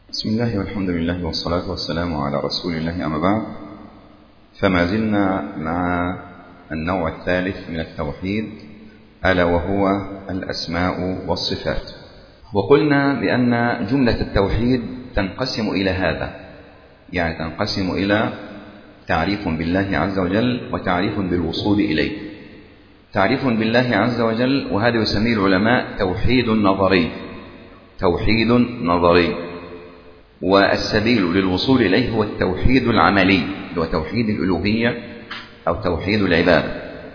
بسم الله والحمد لله والصلاة والسلام على رسول الله، أما بعد، فما زلنا مع النوع الثالث من التوحيد، ألا وهو الأسماء والصفات. وقلنا بأن جملة التوحيد تنقسم إلى هذا، يعني تنقسم إلى تعريف بالله عز وجل وتعريف بالوصول إليه. تعريف بالله عز وجل، وهذا يسميه العلماء توحيد نظري، توحيد نظري. والسبيل للوصول إليه هو التوحيد العملي، هو توحيد الألوهية أو توحيد العبادة.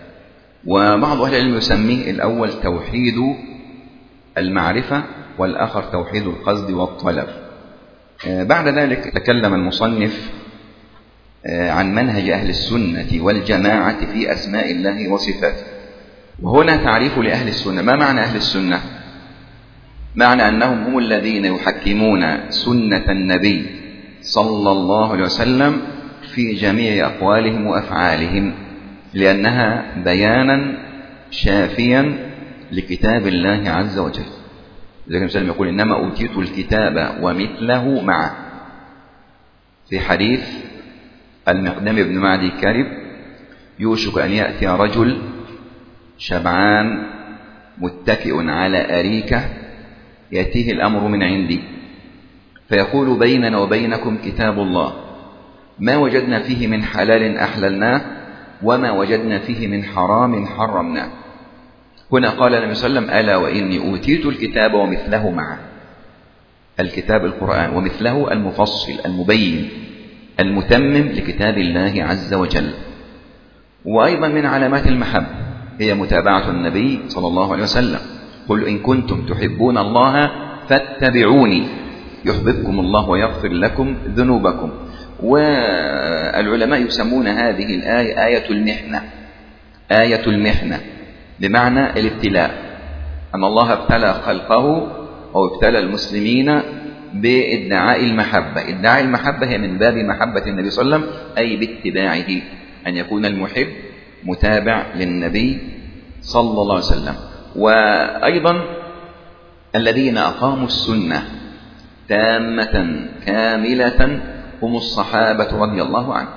وبعض أهل العلم يسميه الأول توحيد المعرفة، والآخر توحيد القصد والطلب. بعد ذلك تكلم المصنف عن منهج أهل السنة والجماعة في أسماء الله وصفاته. وهنا تعريف لأهل السنة. ما معنى أهل السنة؟ معنى أنهم هم الذين يحكمون سنة النبي صلى الله عليه وسلم في جميع أقوالهم وأفعالهم، لأنها بيانا شافيا لكتاب الله عز وجل. لذلك المسلم يقول: إنما أوتيت الكتاب ومثله معه. في حديث المقدام بن معدي كرب: يوشك أن يأتي رجل شبعان متكئ على أريكة، يأتيه الأمر من عندي فيقول: بيننا وبينكم كتاب الله، ما وجدنا فيه من حلال أحللناه وما وجدنا فيه من حرام حرمناه. هنا قال النبي صلى الله عليه وسلم: ألا وإني أوتيت الكتاب ومثله معه. الكتاب القرآن، ومثله المفصل المبين المتمم لكتاب الله عز وجل. وأيضا من علامات المحبة هي متابعة النبي صلى الله عليه وسلم: قل إن كنتم تحبون الله فاتبعوني يحببكم الله ويغفر لكم ذنوبكم. والعلماء يسمون هذه الآية آية المحنة، آية المحنة بمعنى الابتلاء، أن الله ابتلى خلقه أو ابتلى المسلمين بادعاء المحبة. ادعاء المحبة هي من باب محبة النبي صلى الله عليه وسلم، أي باتباعه، أن يكون المحب متابع للنبي صلى الله عليه وسلم. وأيضا الذين أقاموا السنة تامة كاملة هم الصحابة رضي الله عنهم،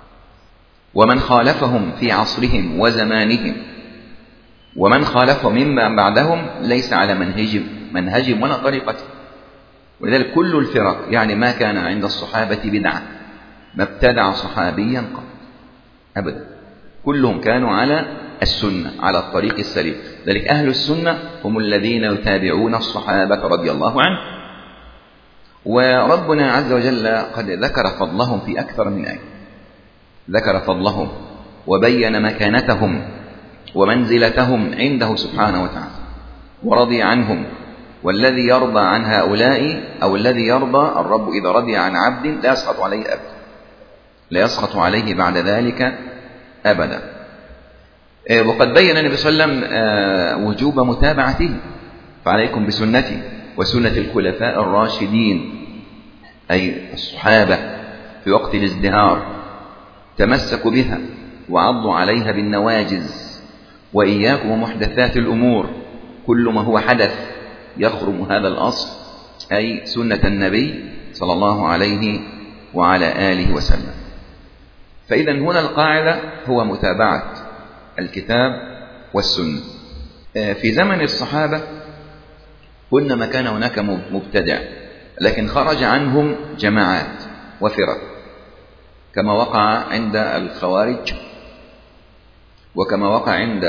ومن خالفهم في عصرهم وزمانهم، ومن خالفهم ممن بعدهم ليس على منهجهم ولا طريقتهم. ولذلك كل الفرق، يعني ما كان عند الصحابة بدعة، ما ابتدع صحابيا قط أبدا، كلهم كانوا على السنة، على الطريق السليم. ذلك أهل السنة هم الذين يتابعون الصحابة رضي الله عنهم. وربنا عز وجل قد ذكر فضلهم في أكثر من آية، ذكر فضلهم وبين مكانتهم ومنزلتهم عنده سبحانه وتعالى، ورضي عنهم. والذي يرضى عن هؤلاء، أو الذي يرضى الرب إذا رضي عن عبد لا يسخط عليه أبدا، لا يسخط عليه بعد ذلك أبدا. وقد بين النبي صلى الله عليه وسلم وجوب متابعته: فعليكم بسنتي وسنة الخلفاء الراشدين، أي الصحابة في وقت الازدهار تمسكوا بها وعضوا عليها بالنواجز. وإياكم ومحدثات الأمور، كل ما هو حدث يخرم هذا الأصل، أي سنة النبي صلى الله عليه وعلى آله وسلم. فإذا هنا القاعدة هو متابعة الكتاب والسنة. في زمن الصحابة كنا ما كان هناك مبتدع، لكن خرج عنهم جماعات وفرق، كما وقع عند الخوارج، وكما وقع عند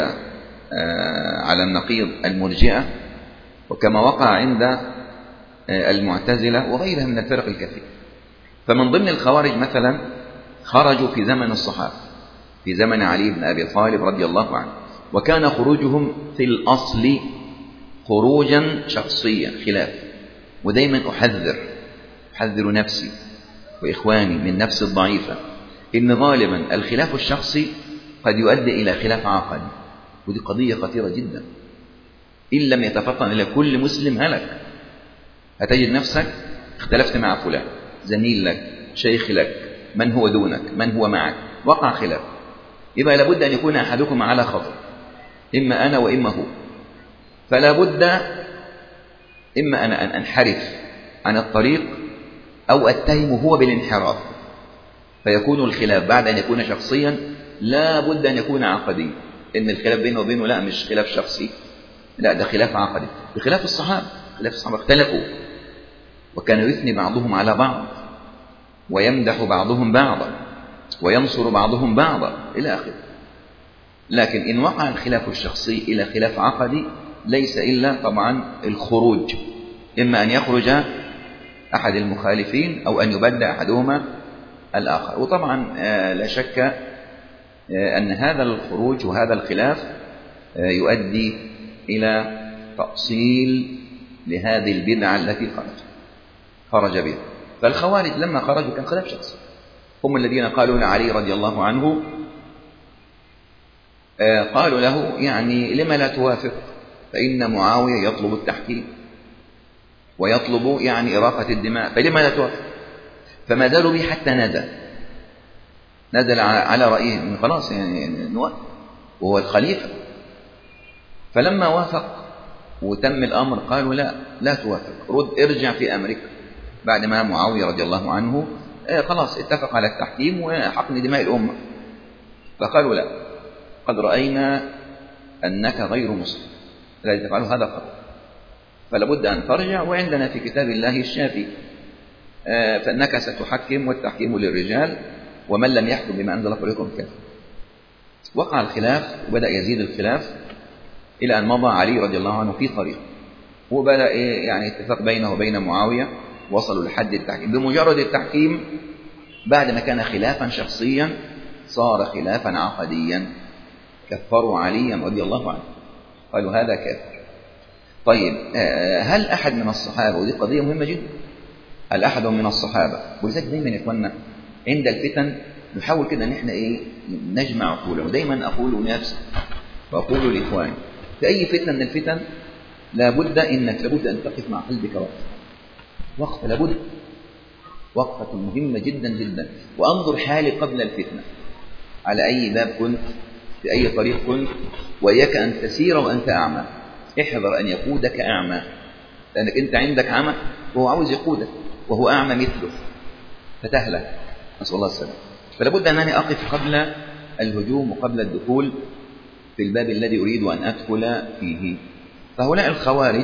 على النقيض المرجئة، وكما وقع عند المعتزلة وغيرها من الفرق الكثيرة. فمن ضمن الخوارج مثلا خرجوا في زمن الصحابة، في زمن علي بن أبي طالب رضي الله عنه، وكان خروجهم في الأصل خروجا شخصيا خلاف. ودايما أحذر نفسي وإخواني من نفس الضعيفة، إن غالبا الخلاف الشخصي قد يؤدي إلى خلاف عقدي، ودي قضية خطيرة جدا. إن لم يتفطن إلى كل مسلم هلك. هتجد نفسك اختلفت مع فلان، زميل لك، شيخ لك، من هو دونك، من هو معك، وقع خلاف. يبقى لابد أن يكون أحدكم على خطر، إما أنا وإما هو. فلا بد إما أن أنحرف عن الطريق أو أتهم هو بالانحراف، فيكون الخلاف بعد أن يكون شخصيا لا بد أن يكون عقدي. إن الخلاف بينه وبينه لا مش خلاف شخصي، لا ده خلاف عقدي. بخلاف الصحابة، خلاف الصحابة اختلفوا وكانوا يثني بعضهم على بعض ويمدح بعضهم بعضا وينصر بعضهم بعضا إلى آخره. لكن إن وقع الخلاف الشخصي إلى خلاف عقدي ليس إلا طبعا الخروج، إما أن يخرج أحد المخالفين أو أن يبدأ أحدهما الآخر. وطبعا لا شك أن هذا الخروج وهذا الخلاف يؤدي إلى تأصيل لهذه البدعة التي خرج بها. فالخوارج لما خرجوا كان خلاف شخصي، هم الذين قالوا لعلي رضي الله عنه، قالوا له يعني لما لا توافق، فإن معاوية يطلب التحكيم ويطلب يعني إراقة الدماء، فلما لا توافق؟ فما زالوا به حتى نزل على رأيه خلاص يعني نوافق وهو الخليفة. فلما وافق وتم الأمر قالوا لا توافق، رد ارجع في أمرك. بعد ما معاوية رضي الله عنه خلاص اتفق على التحكيم وحقن دماء الأمة، فقالوا لا، قد رأينا أنك غير مسلم، الذي تفعله هذا خطأ، فلا بد أن ترجع، وعندنا في كتاب الله الشافي فإنك ستحكم والتحكيم للرجال ومن لم يحكم بما أنزل فليكن كافر. وقع الخلاف وبدأ يزيد الخلاف إلى أن مضى علي رضي الله عنه في طريق، وبدأ يعني اتفاق بينه وبين معاوية، وصلوا لحد التحكيم. بمجرد التحكيم بعد ما كان خلافا شخصيا صار خلافا عقديا، كفروا عليا رضي الله عنه، قالوا هذا كافر. طيب هل أحد من الصحابة، ودي قضية مهمة جدا، هل أحد من الصحابة، ولذلك دايما يا إخواننا عند الفتن نحاول كده ان احنا نجمع عقولنا، ودايما اقول لنفسي واقول لاخواني في اي فتنه من الفتن لابد ان تقف مع قلبك وقفه، لابد وقفه مهمه جدا جدا، وانظر حالي قبل الفتنه، على اي باب كنت، في اي طريق كنت، واياك ان تسير وانت اعمى، احذر ان يقودك اعمى، لانك انت عندك عمى وهو عاوز يقودك وهو اعمى مثله فتهلك، نسأل الله السلامة. فلا بد أنني أقف قبل الهجوم وقبل الدخول في الباب الذي أريد أن أدخل فيه. فهؤلاء الخوارج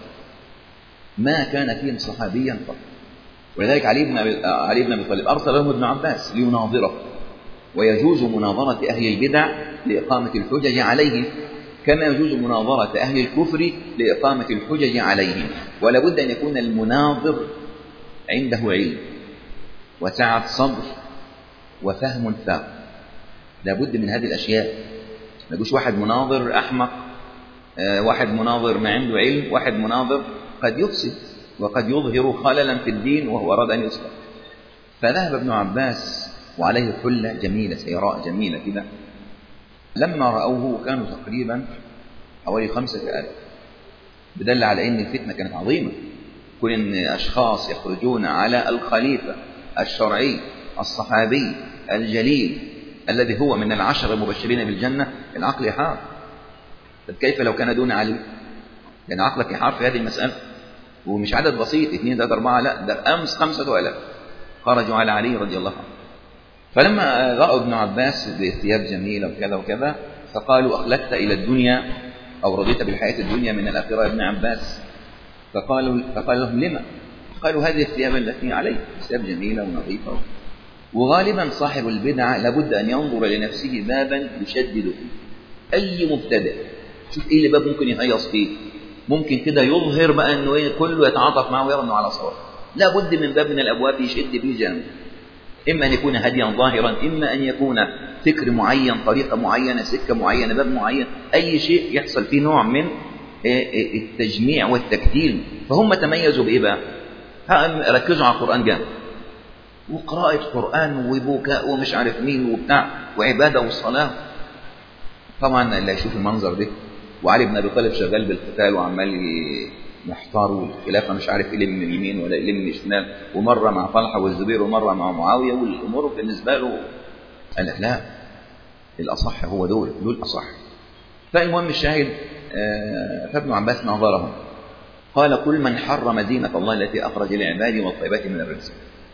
ما كان فيهم صحابيا قط، ولذلك علي بن أبي طالب أرسل لهم ابن عباس ليناظره، ويجوز مناظرة أهل البدع لإقامة الحجج عليهم، كما يجوز مناظرة أهل الكفر لإقامة الحجج عليهم. ولا بد أن يكون المناظر عنده علم وسعة صبر وفهم ثاق، لابد من هذه الأشياء. ما يجوش واحد مناظر أحمق، واحد مناظر ما عنده علم، واحد مناظر قد يفسد وقد يظهر خللا في الدين وهو أراد أن يصلح. فذهب ابن عباس وعليه حلة جميلة سيراء جميلة كده، لما رأوه كانوا تقريبا حوالي 5000، بدل على أن الفتنة كانت عظيمة، كل أن أشخاص يخرجون على الخليفة الشرعي الصحابي الجليل الذي هو من العشر المبشرين بالجنة، العقل يحار. كيف لو كان دون علي؟ لأن عقلك يحار في هذه المسألة، ومش عدد بسيط 2 3 4، لا ده أمس 5000 خرجوا على علي رضي الله عنه. فلما رأوا ابن عباس بثياب جميلة وكذا وكذا فقالوا أخلدت إلى الدنيا أو رضيت بالحياة الدنيا من الآخرة يا ابن عباس؟ فقال لهم لما؟ قالوا هذه الثياب التي عليه ثياب جميلة ونظيفة. وغالبا صاحب البدعة لابد أن ينظر لنفسه بابا يشدد فيه. أي مبتدع شوف إيه اللي باب ممكن يهيص فيه، ممكن كده يظهر بقى أنه كله يتعاطف معه ويرى أنه على صواب، لابد من باب من الأبواب يشد فيه جانب، إما أن يكون هديا ظاهرا، إما أن يكون فكر معين، طريقة معينة، سكة معينة، باب معين، أي شيء يحصل فيه نوع من التجميع والتكتيل. فهم تميزوا بإيه بقى؟ ركزوا على القرآن جامد، وقراءة قرآن وبكاء ومش عارف مين وبتاع وعبادة والصلاة. طبعا اللي يشوف المنظر ده وعلي بن أبي طالب شغال بالقتال وعمال محتار والخلافة مش عارف يلم من اليمين ولا يلم من الشمال، ومرة مع طلحة والزبير ومرة مع معاوية، والأمور بالنسبة له قال لا، الأصح هو دول أصح. فالمهم الشاهد فابن عباس ناظرهم قال كل من حرم زينة الله التي أخرج لعباده والطيبات من الرزق.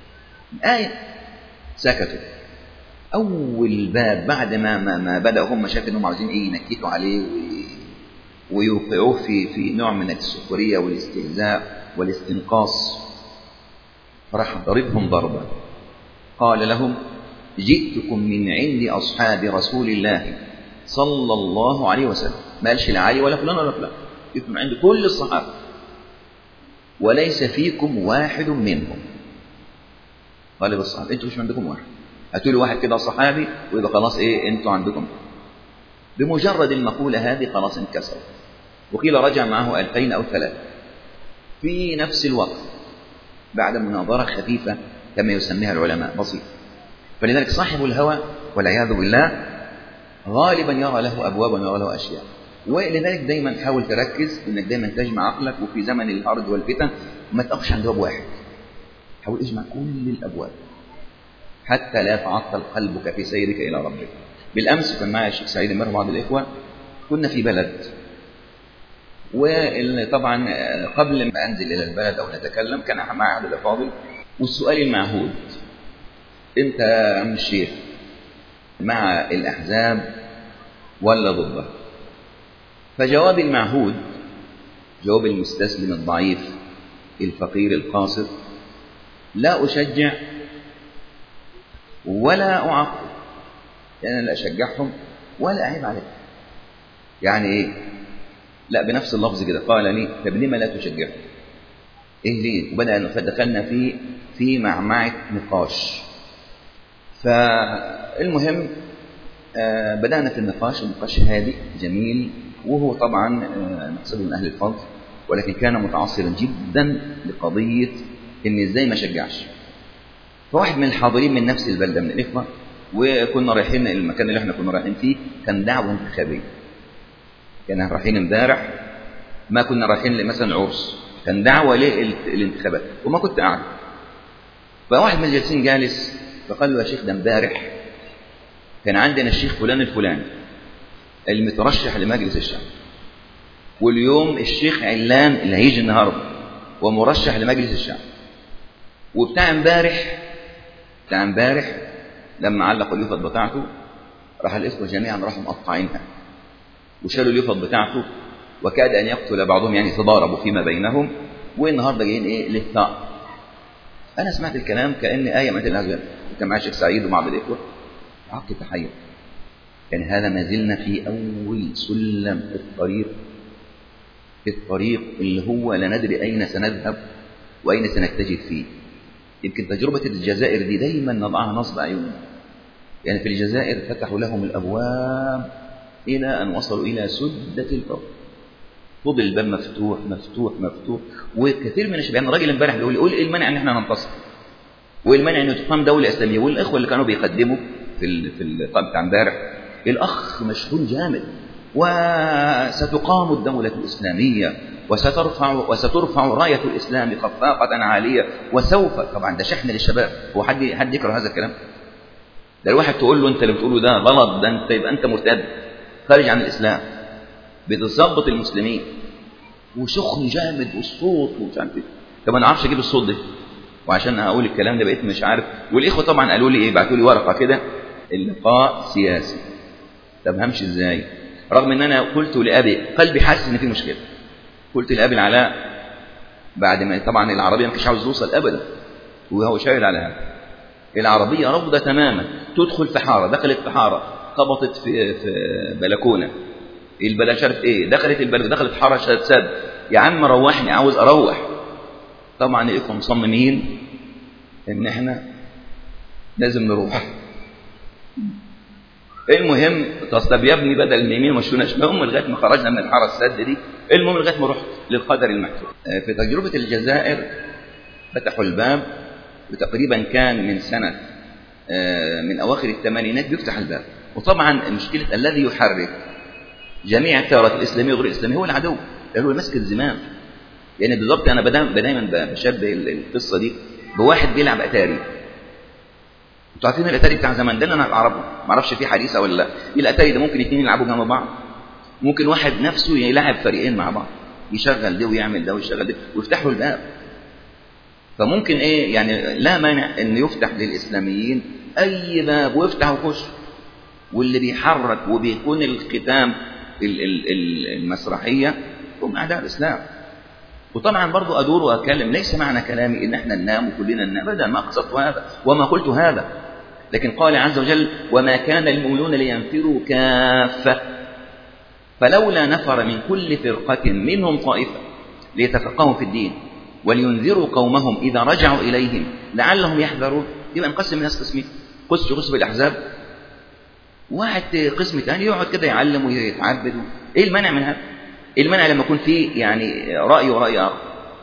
آية سكتوا. أول باب بعد ما بدأوا هم شافوا إنهم عاوزين ينكتوا عليه ويوقعوه في نوع من السخرية والاستهزاء والاستنقاص، فراح ضربهم ضربة. قال لهم: جئتكم من عند أصحاب رسول الله صلى الله عليه وسلم. ما قالش لعلي ولا فلان ولا فلان، جئتكم عند كل الصحابة وليس فيكم واحد منهم. قال للصحابة: انتوا مش عندكم واحد، هاتوا لي واحد كده صحابي ويبقى خلاص انتوا عندكم. بمجرد المقولة هذه خلاص انكسر. وقيل رجع معه 2000 أو 3 في نفس الوقت بعد مناظرة خفيفة كما يسميها العلماء بسيط. فلذلك صاحب الهوى والعياذ بالله غالبا يرى له أبواب ويرى له أشياء. ولذلك دايما حاول تركز انك دايما تجمع عقلك، وفي زمن الهرج والفتن ما تقفش عند باب واحد، حاول اجمع كل الأبواب حتى لا يتعطل قلبك في سيرك إلى ربك. بالأمس كان معي الشيخ سعيد المر بعض الإخوة، كنا في بلد، وطبعا قبل ما أنزل إلى البلد أو نتكلم كان معي أحد الأفاضل، والسؤال المعهود: أنت يا عم الشيخ مع الأحزاب ولا ضده؟ فجواب المعهود، جواب المستسلم الضعيف الفقير القاصر: لا أشجع ولا أعقب، يعني أنا لا أشجعهم ولا أعيب عليهم. يعني إيه؟ لا، بنفس اللفظ كده قال لي: طب لما لا تشجعهم؟ إيه ليه؟ وبدأ فدخلنا في معمعة نقاش. فالمهم بدأنا في النقاش هادئ جميل، وهو طبعا نحسبه من أهل الفضل، ولكن كان متعصبا جدا لقضية إن إزاي ما شجعش. فواحد من الحاضرين من نفس البلدة من الإخوة، وكنا رايحين المكان اللي احنا كنا رايحين فيه كان دعوة انتخابية، كنا رايحين امبارح، ما كنا رايحين مثلا عرس، كان دعوة للانتخابات وما كنت قاعد. فواحد من الجالسين جالس فقال له: يا شيخ ده امبارح كان عندنا الشيخ فلان الفلاني المترشح لمجلس الشعب، واليوم الشيخ علان اللي هيجي النهارده ومرشح لمجلس الشعب، وبتاع امبارح لما علق اليوفط بتاعته راح الإخوة جميعا راحوا مقطعينها وشالوا اليوفط بتاعته، وكاد أن يقتل بعضهم، يعني تضاربوا فيما بينهم، والنهارده جايين للثأر. أنا سمعت الكلام كأن آية من الأزل، كان معي الشيخ سعيد ومع الإخوة، عقل تحير. يعني هذا ما زلنا في أول سلم في الطريق اللي هو لا ندري أين سنذهب وأين سنتجه فيه. يمكن تجربة الجزائر دي دايما نضعها نصب عيوننا. يعني في الجزائر فتحوا لهم الأبواب إلى أن وصلوا إلى سدة الفقر، فضل الباب مفتوح مفتوح مفتوح. وكثير من الشباب، يعني راجل امبارح بيقول إيه المانع إن احنا ننتصر؟ وإيه المانع إن تقام دولة إسلامية؟ والإخوة اللي كانوا بيقدموا في اللقاء بتاع امبارح، الأخ مشحون جامد، وستقام الدولة الإسلامية وسترفع راية الإسلام خفاقة عالية، وسوف. طبعا ده شحن للشباب، هو حد يكره هذا الكلام؟ ده الواحد تقول له أنت اللي بتقوله ده غلط، ده أنت يبقى أنت مرتد خارج عن الإسلام، بتثبط المسلمين، وسخن جامد والصوت ومش عارف ايه. طب انا عارفش اجيب الصوت ده، وعشان اقول الكلام ده بقيت مش عارف. والاخوه طبعا قالوا لي بعتوا لي ورقه كده: اللقاء سياسي. طب همشي ازاي؟ رغم ان انا قلت لابي، قلبي حاسس ان في مشكله، قلت لابي العلاء بعد ما طبعا العربيه ما كانش عاوز يوصل ابدا، وهو شاهد على هذا، العربيه رافضه تماما تدخل في حاره، دخلت في حاره، خبطت في بلكونه، البلد مش عارف ايه، دخلت البلد، دخلت حاره سد، يا عم روحني عاوز اروح. طبعا الاخوه مصممين ان احنا لازم نروح. المهم طب يا ابني بدل اليمين مشونا شمال، لغايه ما خرجنا من الحاره السد دي، المهم لغايه ما رحت للقدر المكتوب. في تجربه الجزائر فتحوا الباب، وتقريبا كان من سنه من اواخر الثمانينات بيفتح الباب. وطبعا مشكله الذي يحرك جميع التيارات الإسلامية وغير الإسلامية هو العدو، هو ماسك الزمام. يعني بالضبط أنا دايما بشبه القصة دي بواحد بيلعب أتاري. انتوا عارفين الأتاري بتاع زمان ده، أنا العرب ما اعرفش فيه حديثة ولا لا. الأتاري ده ممكن اثنين يلعبوا جنب بعض، ممكن واحد نفسه يلعب فريقين مع بعض، يشغل ده ويعمل ده ويشغل ده ويفتحوا الباب. فممكن إيه يعني لا مانع أن يفتح للإسلاميين أي باب ويفتح وخش، واللي بيحرك وبيكون الختام المسرحية هم أعداء الإسلام. وطبعا برضو أدور وأكلم، ليس معنى كلامي إن احنا ننام وكلنا ننام أبدا، ما قصدت هذا وما قلت هذا، لكن قال عز وجل وما كان المؤمنون لينفروا كافة فلولا نفر من كل فرقة منهم طائفة ليتفقهوا في الدين ولينذروا قومهم إذا رجعوا إليهم لعلهم يحذرون. يبقى نقسم الناس قسمين، قسم الأحزاب، واحد قسم ثاني يقعد كده يعلم ويتعبد. إيه المانع من هذا؟ إيه المانع لما يكون فيه يعني رأي ورأي آخر،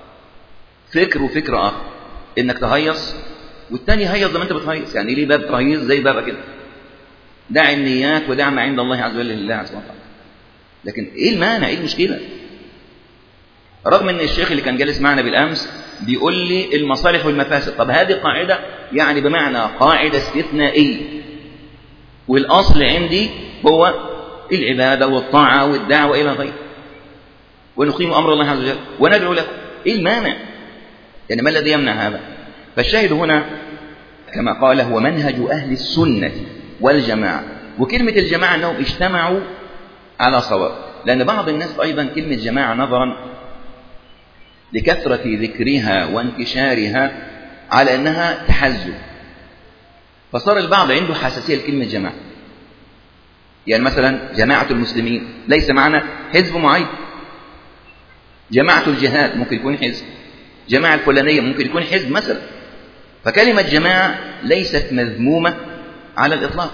فكر وفكر آخر، إنك تهيص والتاني يهيص زي ما أنت بتهيص؟ يعني ليه باب تهيص زي بابك كده؟ دع النيات ودع ما عند الله عز وجل لله عز وجل. لكن إيه المانع؟ إيه المشكلة؟ رغم ان الشيخ اللي كان جالس معنا بالامس بيقول لي المصالح والمفاسد. طب هذه قاعده يعني بمعنى قاعده استثنائيه، والاصل عندي هو العباده والطاعه والدعوه الى غيره، ونقيم امر الله عز وجل وندعو له. ايه المانع؟ يعني ما الذي يمنع هذا؟ فالشاهد هنا كما قال هو منهج اهل السنه والجماعه. وكلمه الجماعه انهم اجتمعوا على صواب، لان بعض الناس ايضا كلمه جماعه نظرا لكثرة ذكرها وانتشارها على أنها تحزب، فصار البعض عنده حساسية لكلمة جماعة. يعني مثلا جماعة المسلمين ليس معنى حزب معين، جماعة الجهاد ممكن يكون حزب، جماعة الفلانية ممكن يكون حزب مثلا. فكلمة جماعة ليست مذمومة على الإطلاق.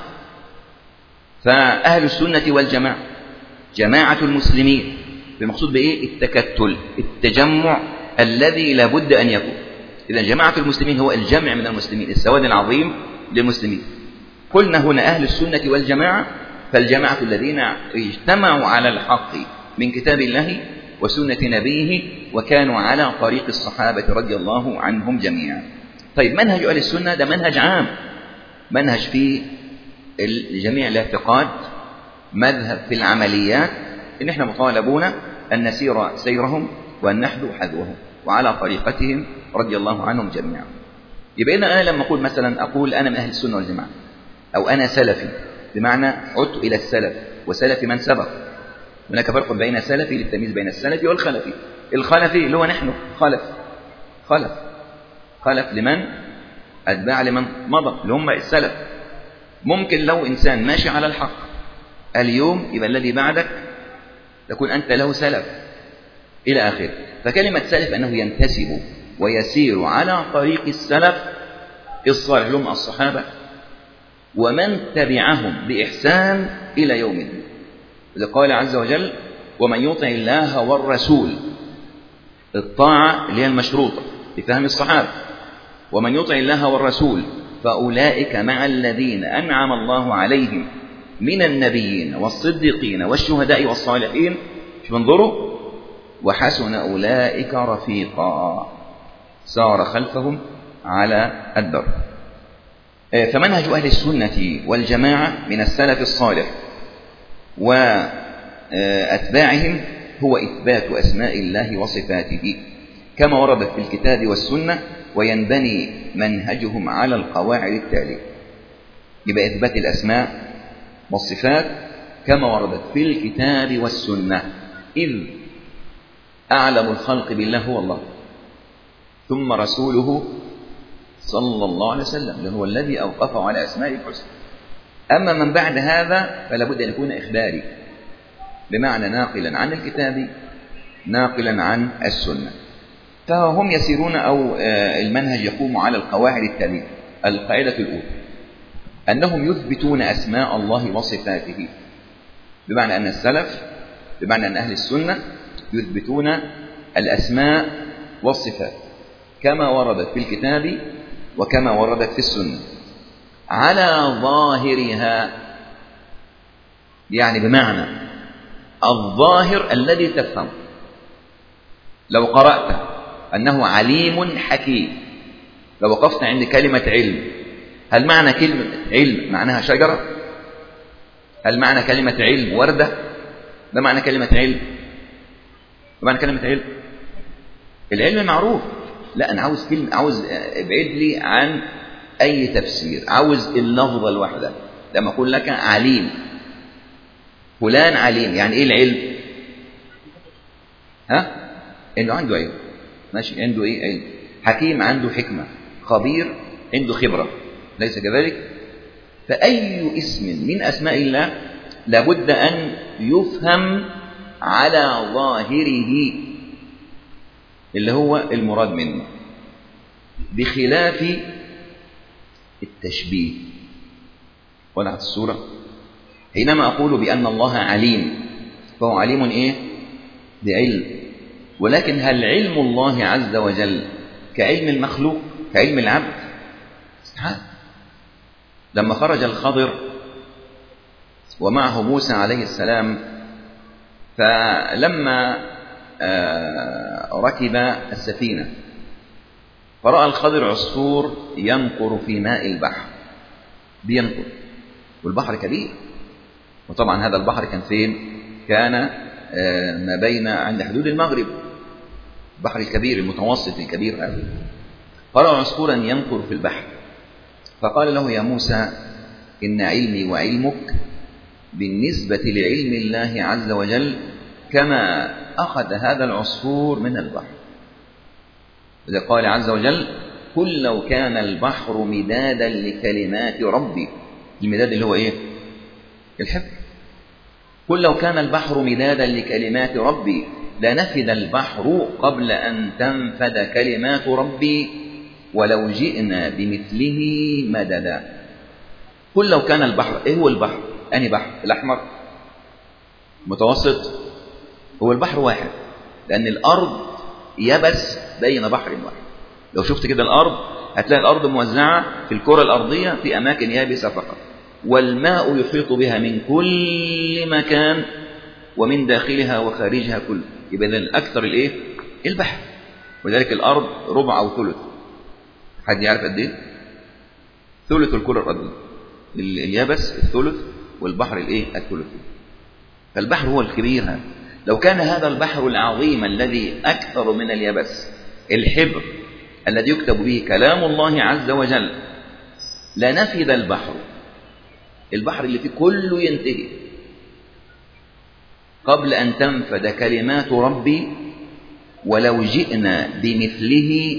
فأهل السنة والجماعة جماعة المسلمين بمقصود بإيه؟ التكتل، التجمع الذي لابد أن يكون. إذا جماعة المسلمين هو الجمع من المسلمين، السواد العظيم للمسلمين. قلنا هنا أهل السنة والجماعة، فالجماعة الذين اجتمعوا على الحق من كتاب الله وسنة نبيه وكانوا على طريق الصحابة رضي الله عنهم جميعا. طيب منهج أهل السنة ده منهج عام، منهج في جميع الاعتقاد، مذهب في العمليات، إن إحنا مطالبون أن نسير سيرهم وأن نحذو حذوهم وعلى طريقتهم رضي الله عنهم جميعا. يبقى أنا لما أقول مثلا أنا من أهل السنة والجماعة أو أنا سلفي، بمعنى عدت إلى السلف وسلف من سبق. هناك فرق بين سلفي للتمييز بين السلفي والخلفي. الخلفي اللي هو نحن خلف لمن أتباع لمن مضى اللي هم السلف. ممكن لو إنسان ماشي على الحق اليوم يبقى الذي بعدك تكون أنت له سلف إلى آخره. فكلمة سلف أنه ينتسب ويسير على طريق السلف الصالح لهم الصحابة ومن تبعهم بإحسان إلى يوم الدين. إذا قال عز وجل ومن يطع الله والرسول، الطاعة اللي هي المشروطة بفهم الصحابة، ومن يطع الله والرسول فأولئك مع الذين أنعم الله عليهم من النبيين والصديقين والشهداء والصالحين. شوف انظروا، وحسن أولئك رفيقا، سار خلفهم على الدرب. فمنهج أهل السنة والجماعة من السلف الصالح وأتباعهم هو إثبات أسماء الله وصفاته كما وردت في الكتاب والسنة، وينبني منهجهم على القواعد التالية. يبقى إثبات الأسماء والصفات كما وردت في الكتاب والسنة، إذ أعلم الخلق بالله هو الله، ثم رسوله صلى الله عليه وسلم لأنه هو الذي أوقفه على أسماء الحسنى. أما من بعد هذا فلا بد أن يكون إخباري، بمعنى ناقلا عن الكتاب ناقلا عن السنة. فهم يسيرون أو المنهج يقوم على القواعد التالية. القاعدة الأولى أنهم يثبتون أسماء الله وصفاته، بمعنى أن السلف، بمعنى أن أهل السنة يثبتون الأسماء والصفات كما وردت في الكتاب وكما وردت في السنة على ظاهرها، يعني بمعنى الظاهر الذي تفهم. لو قرأت أنه عليم حكيم، لو وقفت عند كلمة علم، هل معنى كلمة علم معناها شجرة؟ هل معنى كلمة علم وردة؟ ده معنى كلمة علم. ده معنى كلمة علم. العلم المعروف لا، أنا عاوز كلمة، عاوز ابعد لي عن أي تفسير، عاوز اللفظة الواحدة. لما أقول لك عليم، فلان عليم، يعني إيه العلم؟ إنه عنده علم، ماشي، عنده إيه؟ علم. حكيم عنده حكمة، خبير عنده خبرة، ليس كذلك؟ فأي اسم من أسماء الله لابد أن يفهم على ظاهره اللي هو المراد منه، بخلاف التشبيه. وضعت الصورة؟ حينما أقول بأن الله عليم فهو عليم إيه؟ بعلم، ولكن هل علم الله عز وجل كعلم المخلوق، كعلم العبد؟ استحال. لما خرج الخضر ومعه موسى عليه السلام، فلما ركب السفينة فرأى الخضر عصفور ينقر في ماء البحر، بينقر، والبحر كبير، وطبعا هذا البحر كان فين؟ كان ما بين عند حدود المغرب، البحر الكبير المتوسط الكبير هذا. فرأى عصفورا ينقر في البحر، فقال له يا موسى إن علمي وعلمك بالنسبة لعلم الله عز وجل كما أخذ هذا العصفور من البحر. إذا قال عز وجل قل لو كان البحر مدادا لكلمات ربي، المداد اللي هو إيه؟ الحبر. قل لو كان البحر مدادا لكلمات ربي لنفد البحر قبل أن تنفد كلمات ربي ولو جئنا بمثله مددا. قل لو كان البحر، إيه هو البحر؟ أنهي بحر؟ الأحمر؟ متوسط؟ هو البحر واحد، لأن الأرض يبس بين بحر واحد. لو شفت كده الأرض هتلاقي الأرض موزعة في الكرة الأرضية في أماكن يابسة فقط، والماء يحيط بها من كل مكان ومن داخلها وخارجها كله، يبقى الأكثر الإيه؟ البحر. ولذلك الأرض ربع أو ثلث. حد يعرف قد إيه؟ ثلث الكرة الأرضية، اليابس الثلث والبحر الإيه؟ الثلث. فالبحر هو الكبير هذا. لو كان هذا البحر العظيم الذي أكثر من اليابس الحبر الذي يكتب به كلام الله عز وجل لنفد البحر، البحر اللي فيه كله ينتهي قبل أن تنفد كلمات ربي ولو جئنا بمثله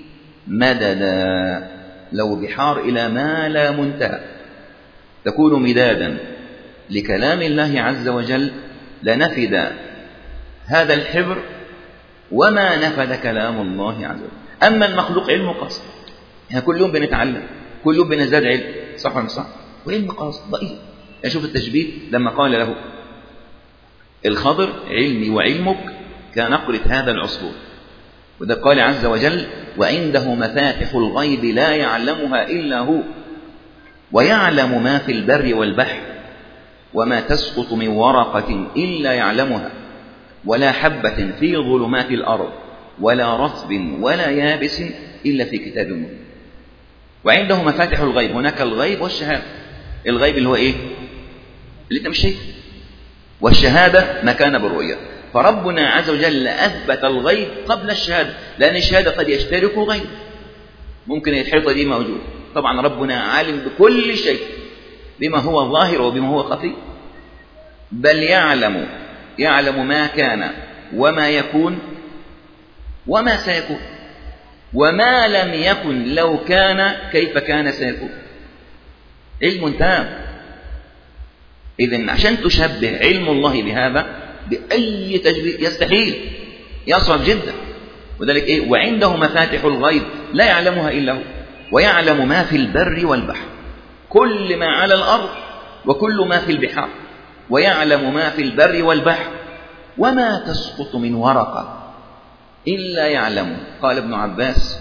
مددا. لو بحار إلى ما لا منتهى تكون مدادا لكلام الله عز وجل لنفد هذا الحبر وما نفد كلام الله عز وجل. أما المخلوق علم قاصر، يعني كل يوم بنتعلم، كل يوم بنزداد علم، صح ولا صح؟ وعلم قاصر ضئيل. أشوف التشبيه لما قال له الخضر علمي وعلمك كنقرة هذا العصفور، وده قال عز وجل وعنده مفاتح الغيب لا يعلمها إلا هو ويعلم ما في البر والبحر وما تسقط من ورقة إلا يعلمها ولا حبة في ظلمات الأرض ولا رطب ولا يابس إلا في كتاب مبين. وعنده مفاتح الغيب، هناك الغيب والشهادة. الغيب اللي هو إيه؟ اللي أنت مش شايفه، والشهادة ما كان بالرؤية. فربنا عز وجل أثبت الغيب قبل الشهادة، لأن الشهادة قد يشترك الغيب، ممكن الحيطة دي موجود. طبعا ربنا عالم بكل شيء، بما هو ظاهر وبما هو خفي، بل يعلم ما كان وما يكون وما سيكون، وما لم يكن لو كان كيف كان سيكون. علم تام. إذن عشان تشبه علم الله بهذا بأي تشبيه يستحيل، يصعب جدا. وذلك إيه؟ وعنده مفاتح الغيب لا يعلمها إلا هو ويعلم ما في البر والبحر، كل ما على الأرض وكل ما في البحار، ويعلم ما في البر والبحر وما تسقط من ورقة إلا يعلمه. قال ابن عباس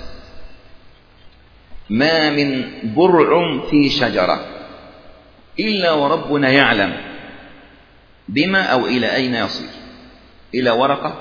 ما من برع في شجرة إلا وربنا يعلم بما أو إلى أين يصير، إلى ورقة،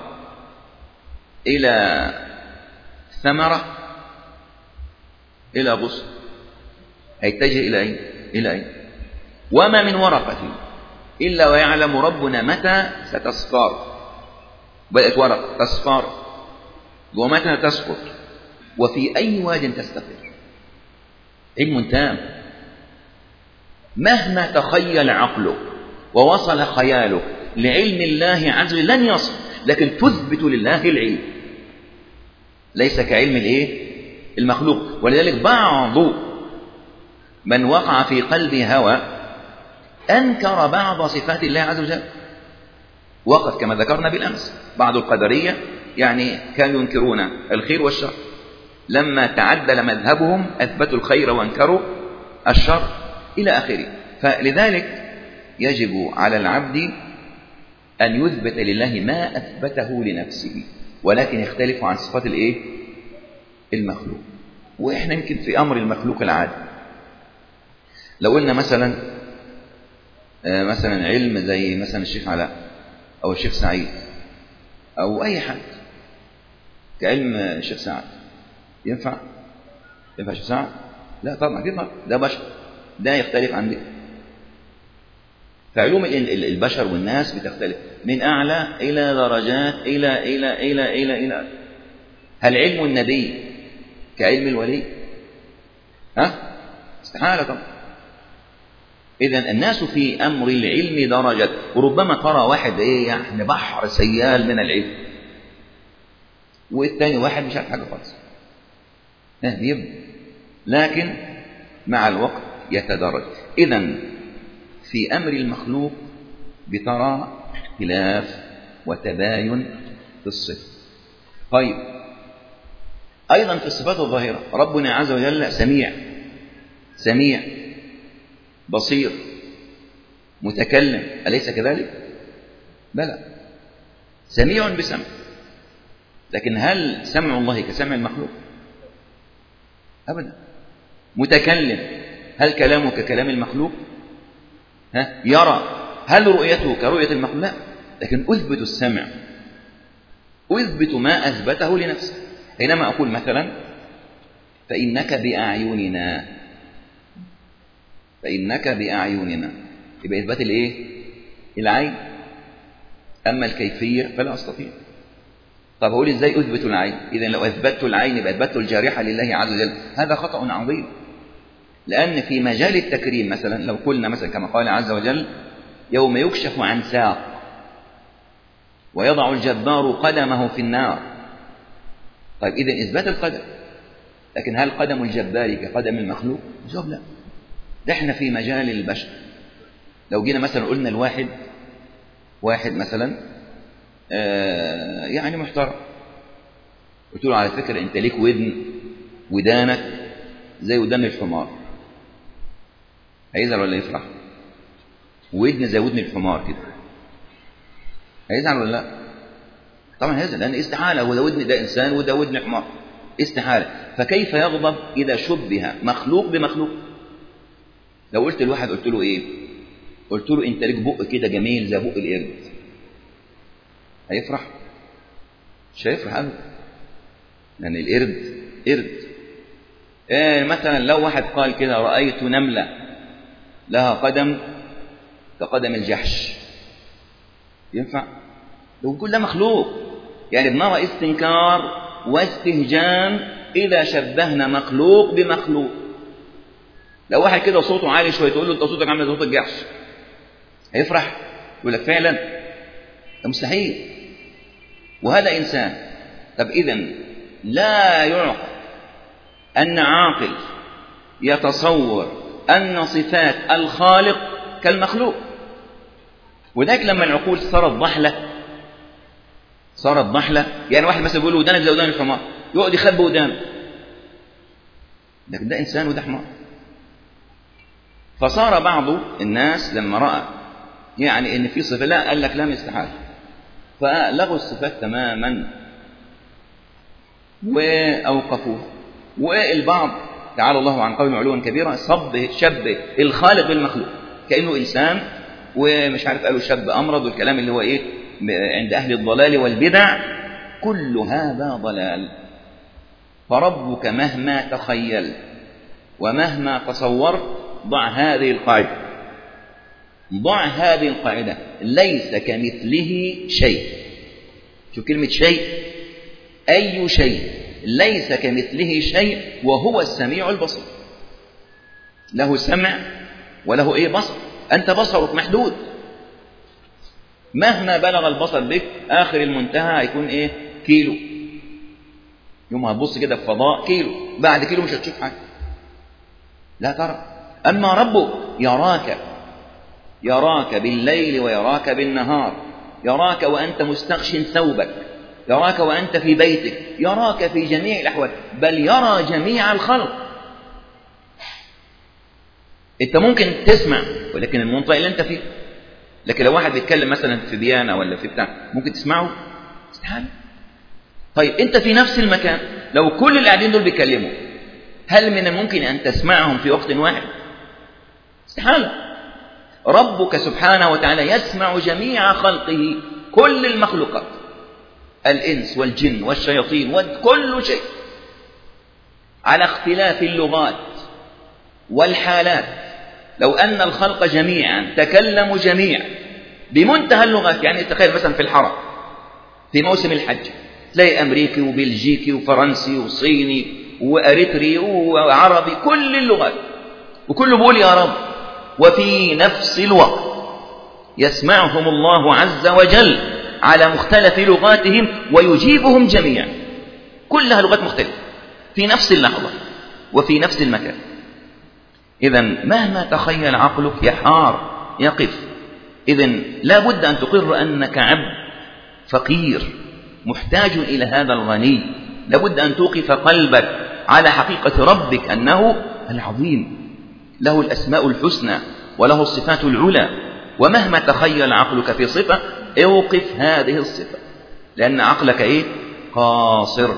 إلى ثمرة، إلى غصن، هيتجه إلى أين؟ إلى أين؟ وما من ورقة إلا ويعلم ربنا متى ستصفر، بدأت ورقة تصفر ومتى تسقط، وفي أي واد تستقر. علم تام مهما تخيل عقلك ووصل خيالك لعلم الله عز وجل لن يصل، لكن تثبت لله العلم، ليس كعلم المخلوق. ولذلك بعض من وقع في قلب هوى أنكر بعض صفات الله عز وجل، وقد كما ذكرنا بالأمس بعض القدرية يعني كانوا ينكرون الخير والشر، لما تعدل مذهبهم أثبتوا الخير وانكروا الشر إلى آخره. فلذلك يجب على العبد أن يثبت لله ما أثبته لنفسه، ولكن يختلف عن صفات المخلوق. وإحنا يمكن في أمر المخلوق العادي لو قلنا مثلا علم زي مثلا الشيخ علاء أو الشيخ سعيد أو أي حد كعلم الشيخ سعد، ينفع الشيخ سعد؟ لا طبعا، كيف ده بشر، ده يختلف عن ده. فعلوم البشر والناس بتختلف من أعلى إلى درجات إلى إلى إلى إلى إلى. هل علم النبي كعلم الولي؟ استحالة طبعا. إذن الناس في أمر العلم درجات، وربما ترى واحد يعني بحر سيال من العلم، والثاني واحد مش عارف حاجة خالص، لكن مع الوقت يتدرج. إذن في أمر المخلوق بترى اختلاف وتباين في الصفة. طيب أيضا في الصفات الظاهرة ربنا عز وجل سميع بصير متكلم، أليس كذلك؟ بلى، سميع بسمع، لكن هل سمع الله كسمع المخلوق؟ أبدا. متكلم، هل كلامه ككلام المخلوق؟ يرى، هل رؤيته كرؤية المخلوق؟ لا، لكن أثبت السمع، أثبت ما أثبته لنفسه. حينما أقول مثلا فإنك بأعيننا، يبقى إثبات العين. أما الكيفية فلا أستطيع. طب أقول إزاي أثبت العين؟ إذن لو أثبتت العين يبقى أثبتت الجارحة لله عز وجل، هذا خطأ عظيم. لأن في مجال التكريم مثلا لو قلنا مثلا كما قال عز وجل يوم يكشف عن ساق ويضع الجبار قدمه في النار. طيب إذن إثبات القدم، لكن هل قدم الجبار كقدم المخلوق؟ جواب لا. احنا في مجال البشر لو جينا مثلا قلنا الواحد مثلا يعني محترم، قلت له على فكرة انت ليك ودانك زي ودان الحمار، هيزعل ولا يفرح؟ ودن زي ودن الحمار كده، هيزعل ولا لا؟ طبعا هيزعل، لأن استحالة، هو ده ودن ده إنسان وده ودن حمار، استحالة. فكيف يغضب إذا شبه مخلوق بمخلوق؟ لو قلت لواحد قلت له قلت له انت ليك بق كده جميل زي بق القرد، هيفرح؟ مش هيفرح ابدا، لان القرد قرد. مثلا لو واحد قال كده رأيت نملة لها قدم كقدم الجحش، ينفع؟ لو كل ده مخلوق، يعني بنرى استنكار واستهجان إذا شبهنا مخلوق بمخلوق. لو واحد كده صوته عالي شويه تقول له انت صوتك عامل زي صوت الجحش، هيفرح؟ يقول لك فعلا ده مستحيل، وهذا انسان. طب اذن لا يعقل ان عاقل يتصور ان صفات الخالق كالمخلوق. وذلك لما العقول صارت ضحله، يعني واحد مثلا بيقول ودانك زي ودان الحمار، يقعد يخبي ودانه، لكن ده انسان وده حمار. فصار بعض الناس لما رأى يعني ان في صفة لا، قال لك لا، استحالة، فلغوا الصفات تماما وأوقفوها. والبعض تعالى الله عن قول علوا كبيرا شبه الخالق بالمخلوق كأنه إنسان، ومش عارف قالوا شاب أمرض، والكلام اللي هو عند أهل الضلال والبدع. كل هذا ضلال. فربك مهما تخيل ومهما تصورت ضع هذه القاعدة، ليس كمثله شيء. شوف كلمة شيء، أي شيء ليس كمثله شيء وهو السميع البصير. له سمع وله بصر. أنت بصرك محدود، مهما بلغ البصر بك آخر المنتهى هيكون كيلو. يوم هتبص كده في فضاء كيلو، بعد كيلو مش هتشوف حاجة، لا ترى. أما ربك يراك بالليل ويراك بالنهار، يراك وأنت مستغش ثوبك، يراك وأنت في بيتك، يراك في جميع الأحوال، بل يرى جميع الخلق. أنت ممكن تسمع ولكن المنطقة اللي أنت فيه، لكن لو واحد بيتكلم مثلا في بيانة ولا في بتاع ممكن تسمعه؟ استحالة. طيب أنت في نفس المكان، لو كل اللي قاعدين دول بيتكلموا، هل من الممكن أن تسمعهم في وقت واحد؟ استحالة. ربك سبحانه وتعالى يسمع جميع خلقه، كل المخلوقات، الإنس والجن والشياطين وكل شيء، على اختلاف اللغات والحالات. لو أن الخلق جميعا تكلموا جميعا بمنتهى اللغات، يعني تخيل مثلا في الحرم في موسم الحج تلاقي أمريكي وبلجيكي وفرنسي وصيني وأريتري وعربي، كل اللغات، وكله بيقول يا رب، وفي نفس الوقت يسمعهم الله عز وجل على مختلف لغاتهم ويجيبهم جميعا، كلها لغات مختلفة في نفس اللحظة وفي نفس المكان. إذن مهما تخيل عقلك يحار يقف. إذن لا بد أن تقر أنك عبد فقير محتاج إلى هذا الغني. لا بد أن توقف قلبك على حقيقة ربك أنه العظيم، له الأسماء الحسنى وله الصفات العلى. ومهما تخيل عقلك في صفة اوقف هذه الصفة، لأن عقلك قاصر.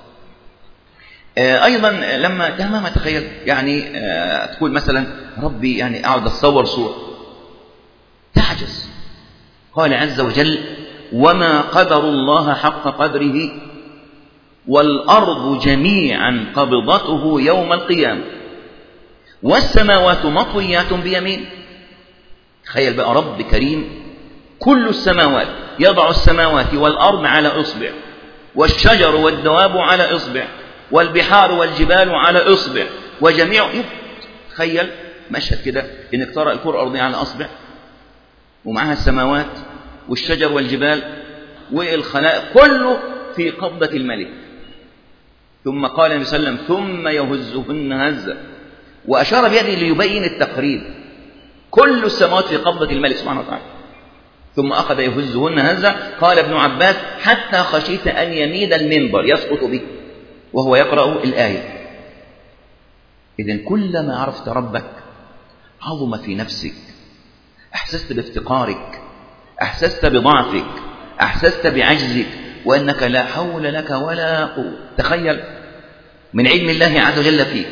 أيضا لما تخيل يعني تقول مثلا ربي، يعني أقعد أتصور صورة تعجز. قال عز وجل وما قدر الله حق قدره والأرض جميعا قبضته يوم القيامة والسماوات مطويات بيمين. تخيل بقى رب كريم، كل السماوات، يضع السماوات والأرض على إصبع، والشجر والدواب على إصبع، والبحار والجبال على إصبع، وجميع. تخيل مشهد كده إنك ترى الكرة الأرضية على أصبع ومعها السماوات والشجر والجبال والخلائق كله في قبضة الملك. ثم قال النبي صلى الله عليه وسلم ثم يهزهن هزة، وأشار بيده ليبين التقريب. كل السماوات في قبضة الملك سبحانه وتعالى، ثم أخذ يهزهن هزة. قال ابن عباس حتى خشيت أن يميد المنبر يسقط به وهو يقرأ الآية. إذن كلما عرفت ربك عظم في نفسك، أحسست بافتقارك، أحسست بضعفك، أحسست بعجزك، وأنك لا حول لك ولا قوة. تخيل من علم الله عز وجل فيك،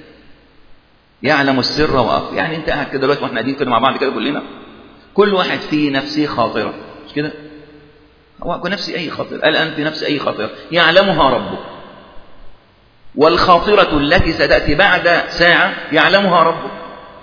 يعلم السر وأخفى. يعني أنت قاعد كده دلوقتي واحنا قاعدين كده مع بعض كده كلنا، كل واحد في نفسه خاطرة، مش كده؟ هو نفسي أي خاطرة الآن، في نفس أي خاطرة يعلمها ربك، والخاطرة التي ستأتي بعد ساعة يعلمها ربك.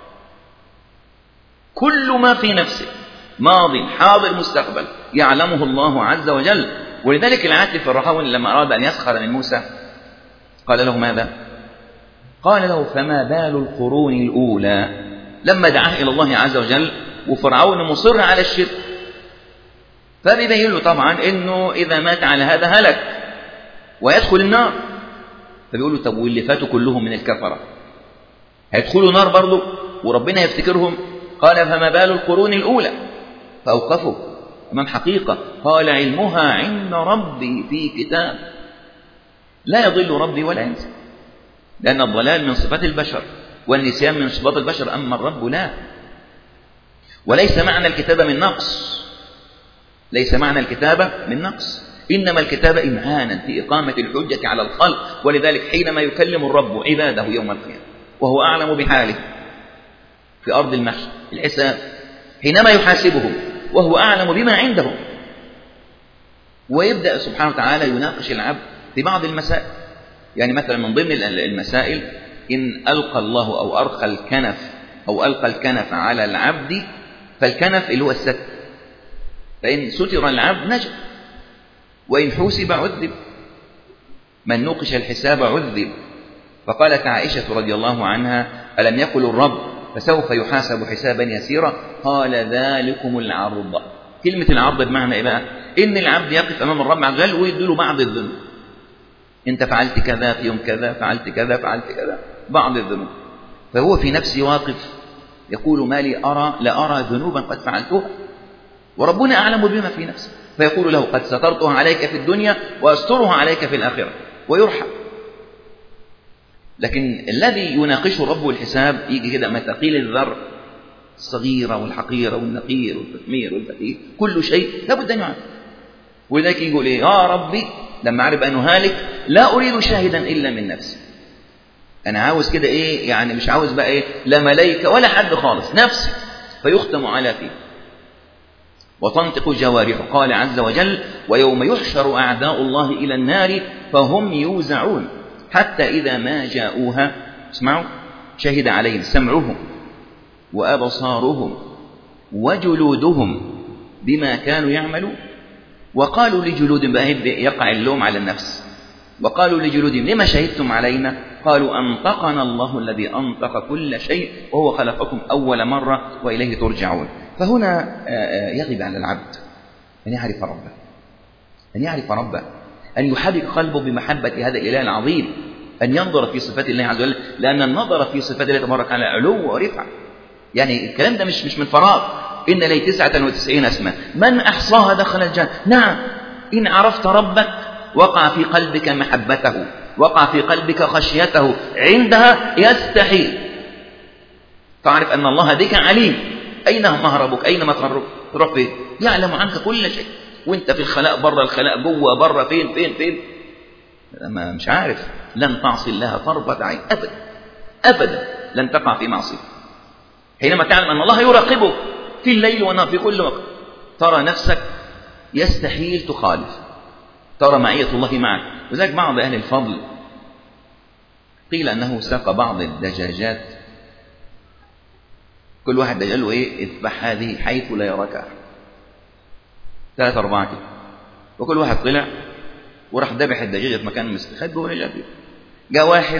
كل ما في نفسك ماضي حاضر مستقبل يعلمه الله عز وجل. ولذلك العاتف الرهاوي لما أراد أن يسخر من موسى قال له ماذا؟ قال له فما بال القرون الأولى، لما دعاه إلى الله عز وجل وفرعون مصر على الشرك، فبيبين له طبعا إنه إذا مات على هذا هلك ويدخل النار. فبيقول له طب واللي فاتوا كلهم من الكفرة هيدخلوا نار برضه وربنا يفتكرهم؟ قال فما بال القرون الأولى، فأوقفوا أمام حقيقة. قال علمها عند ربي في كتاب لا يضل ربي ولا ينسى، لأن الضلال من صفات البشر والنسيان من صفات البشر، أما الرب لا. وليس معنى الكتابة من نقص، ليس معنى الكتابة من نقص، إنما الكتابة إمعانا في إقامة الحجة على الخلق. ولذلك حينما يكلم الرب عباده يوم القيامة وهو أعلم بحاله في أرض المحشر الحساب، حينما يحاسبهم وهو أعلم بما عندهم، ويبدأ سبحانه وتعالى يناقش العبد في بعض المسائل. يعني مثلا من ضمن المسائل إن ألقى الله أو أرخى الكنف أو ألقى الكنف على العبد، فالكنف اللي هو الستر، فإن ستر العبد نجا وإن حوسب عذب. من نوقش الحساب عذب. فقالت عائشة رضي الله عنها: ألم يقل الرب فسوف يحاسب حسابا يسيرا؟ قال: ذلكم العرض. كلمة العرض بمعنى إيه بقى؟ إن العبد يقف أمام الرب عز وجل ويديله بعض الذنوب. أنت فعلت كذا في يوم كذا، فعلت كذا، فعلت كذا، بعض الذنوب. فهو في نفسه واقف يقول: ما لي لا أرى ذنوبا قد فعلتها، وربنا أعلم بما في نفسه. فيقول له: قد سترتها عليك في الدنيا وأسترها عليك في الآخرة، ويرحم. لكن الذي يناقشه رب الحساب يجي كده مثقيل الذر، الصغيرة والحقيرة والنقير والتثمير والفتيل، كل شيء لابد أن يعرف. ولذلك يقول إيه؟ يا ربي لما أعرف أنه هالك لا أريد شاهدا إلا من نفسي. أنا عاوز كده إيه يعني، مش عاوز بقى إيه لا ملايكة ولا حد خالص، نفسي. فيختم على فيه وتنطق جوارحه. قال عز وجل: ويوم يحشر أعداء الله إلى النار فهم يوزعون حتى إذا ما جاءوها، اسمعوا، شهد عليهم سمعهم وأبصارهم وجلودهم بما كانوا يعملون. وقالوا لجلودهم، بقى يقع اللوم على النفس، وقالوا لجلودهم: لما شهدتم علينا؟ قالوا: أنطقنا الله الذي أنطق كل شيء وهو خلقكم أول مرة وإليه ترجعون. فهنا يغيب على العبد أن يعرف ربه، أن يعرف ربه، أن يحرك قلبه بمحبة هذا الإله العظيم، أن ينظر في صفات الله عز وجل، لأن النظر في صفات الله تبارك وتعالى علو ورفعة. يعني الكلام ده مش من فراغ. إن لي 99 اسما من أحصاها دخل الجنة. نعم، إن عرفت ربك وقع في قلبك محبته، وقع في قلبك خشيته، عندها يستحيل تعرف أن الله بك عليم. أين مهربك؟ أين مفرك؟ تروح فين؟ يعلم عنك كل شيء، وانت في الخلاء برا الخلاء جوه برا فين فين فين. لما مش عارف لن تعصي الله طرفة عين أبدا أبدا، لن تقع في معصية. حينما تعلم أن الله يراقبك في الليل والنهار في كل وقت، ترى نفسك يستحيل تخالف، ترى معية الله معك. وذلك بعض أهل الفضل قيل أنه ساق بعض الدجاجات، كل واحد دجال له إيه؟ اذبح هذه حيث لا يراك أحد، 3 4 كده، وكل واحد طلع وراح ذبح الدجاجة في مكان مستخبي ورجع فيه. جاء واحد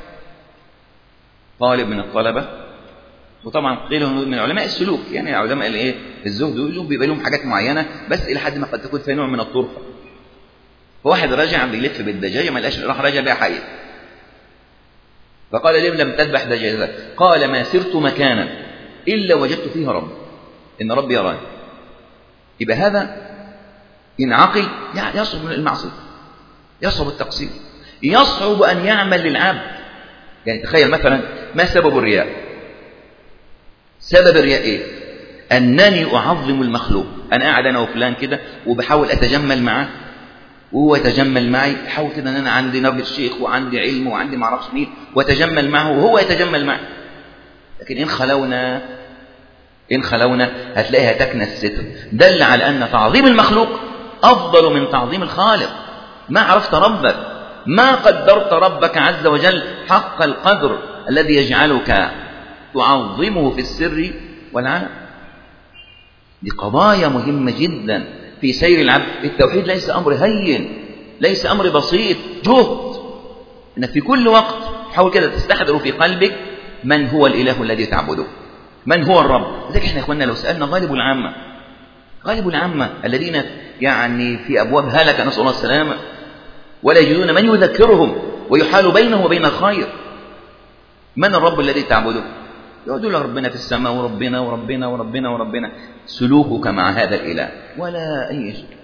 طالب من الطلبة، وطبعا قيل من علماء السلوك، يعني علماء الايه الزهد، دول بيبقى لهم حاجات معينة بس إلى حد ما قد تكون فيها نوع من الطرفة. فواحد رجع بيلف بالدجاجة ما لقاش، راح رجع بها حية. فقال: لم تذبح دجاجة؟ قال: ما سرت مكانا إلا وجدت فيها رب، إن ربي يراني. يبقى هذا إن عقل يعني يصعب المعصية، يصعب التقصير، يصعب أن يعمل للعبد. يعني تخيل مثلا ما سبب الرياء؟ سبب الرياء إيه؟ أنني أعظم المخلوق. أنا قاعد أنا وفلان كده وبحاول أتجمل معه وهو يتجمل معي، بحاول كده أن أنا عندي نبي الشيخ وعندي علم وعندي معرفش مين، وأتجمل معه وهو يتجمل معي. لكن إن خلونا هتلاقيها تكنى الستر. دل على أن تعظيم المخلوق أفضل من تعظيم الخالق. ما عرفت ربك، ما قدرت ربك عز وجل حق القدر الذي يجعلك تعظمه في السر والعلن. دي قضايا مهمة جدا في سير العبد. التوحيد ليس أمر هين، ليس أمر بسيط، جهد. إنك في كل وقت حاول كده تستحضر في قلبك من هو الإله الذي تعبده، من هو الرب. لذلك احنا يا اخواننا لو سألنا غالب العامة الذين يعني في أبواب هلك نسأل الله السلامة، ولا يجدون من يذكرهم ويحال بينه وبين الخير، من الرب الذي تعبده؟ يقولوا له ربنا في السماء وربنا وربنا وربنا وربنا. سلوكك مع هذا الإله ولا أي شيء.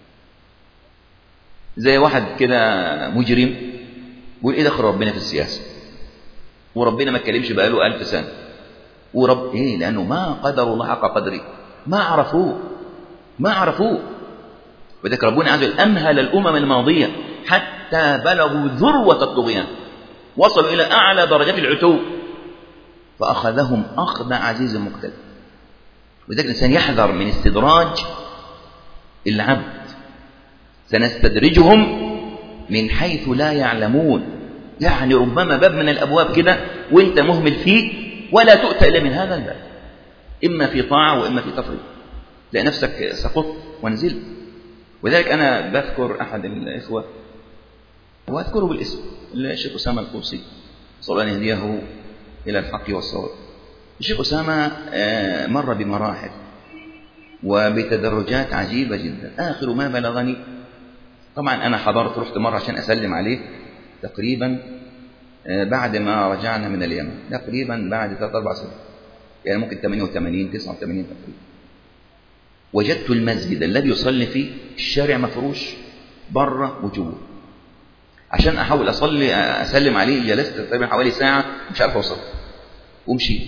زي واحد كده مجرم يقول إيه دخل ربنا في السياسة، وربنا ما اتكلمش بقاله 1000 سنة، ورب إيه؟ لأنه ما قدر الله حق قدره، ما عرفوه. وذلك ربنا عز وجل أمهل الأمم الماضية حتى بلغوا ذروة الطغيان، وصلوا إلى أعلى درجات العتو، فأخذهم أخذ عزيز مقتدر. وذلك الإنسان يحذر من استدراج العبد. سنستدرجهم من حيث لا يعلمون. يعني ربما باب من الأبواب كده وانت مهمل فيه ولا تؤتى إلا من هذا الباب، إما في طاعة وإما في تفريط، تلاقي نفسك سقطت ونزلت. وذلك أنا بذكر أحد الإخوة وأذكره بالاسم، الشيخ أسامة القرصي، صلى الله أن يهديه إلى الحق والصواب. الشيخ أسامة مر بمراحل وبتدرجات عجيبة جدا. آخر ما بلغني، طبعا أنا حضرت، رحت مرة عشان أسلم عليه تقريبا بعد ما رجعنا من اليمن، تقريبا بعد 3-4 سنين، يعني ممكن 88 89 تقريبا. وجدت المسجد الذي يصلي فيه الشارع مفروش بره وجوه. عشان أحاول أصلي أسلم عليه جلست تقريبا حوالي ساعة مش عارف أوصل، ومشيت.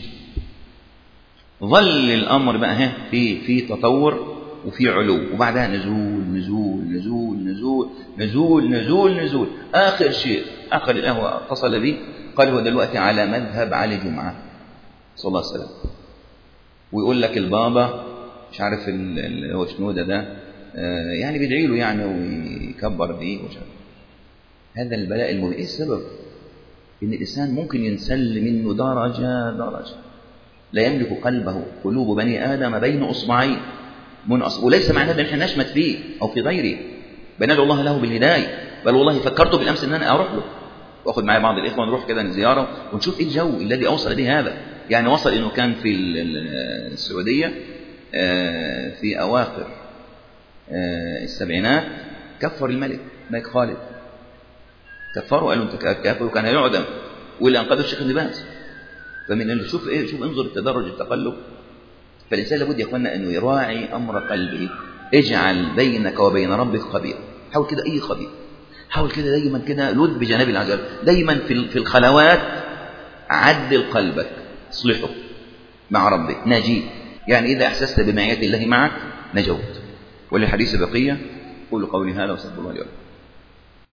ظل الأمر بقى في تطور وفي علو، وبعدها نزول نزول نزول نزول نزول نزول نزول. آخر شيء آخر القهوة اتصل بي قال هو دلوقتي على مذهب علي جمعة صلى الله عليه وسلم، ويقول لك البابا مش عارف هو شنودة ده يعني بيدعي له يعني ويكبر بيه وش. هذا البلاء المبين. ايه السبب؟ ان الانسان ممكن ينسل منه درجة درجة. لا يملك قلبه قلوب بني آدم بين أصبعين من أصبع، وليس معناه ان احنا نشمت فيه او في غيره، بندعو الله له بالهداية. بل والله فكرت بالامس ان انا اروح له واخذ معي بعض الاخوه نروح كده زياره ونشوف ايه الجو الذي اوصل به هذا. يعني وصل انه كان في السعوديه في اواخر السبعينات كفر الملك خالد، كفروا قالوا انت كافر، وكان يعدم، واللي انقذه الشيخ ابن باز. فمن شوف ايه، شوف انظر التدرج التقلب. فالانسان لابد يا اخوانا انه يراعي امر قلبه. اجعل بينك وبين ربك خبير. حاول كده اي خبير، حاول كده دايما كده لذ بجانب العجل، دايما في الخلوات عدل قلبك، اصلحه مع ربك نجيت. يعني اذا احسست بمعية الله معك نجوت. وللحديث بقية. قولوا قولي هذا واستغفر الله لي ولكم.